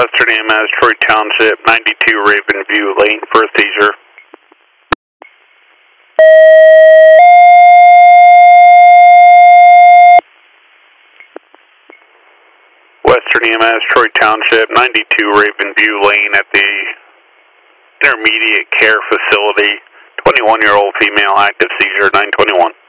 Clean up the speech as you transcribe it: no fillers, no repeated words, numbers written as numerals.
Western EMS, Troy Township, 92 Raven View Lane for a seizure. Western EMS, Troy Township, 92 Raven View Lane at the Intermediate Care Facility, 21-year-old female, active seizure, 921.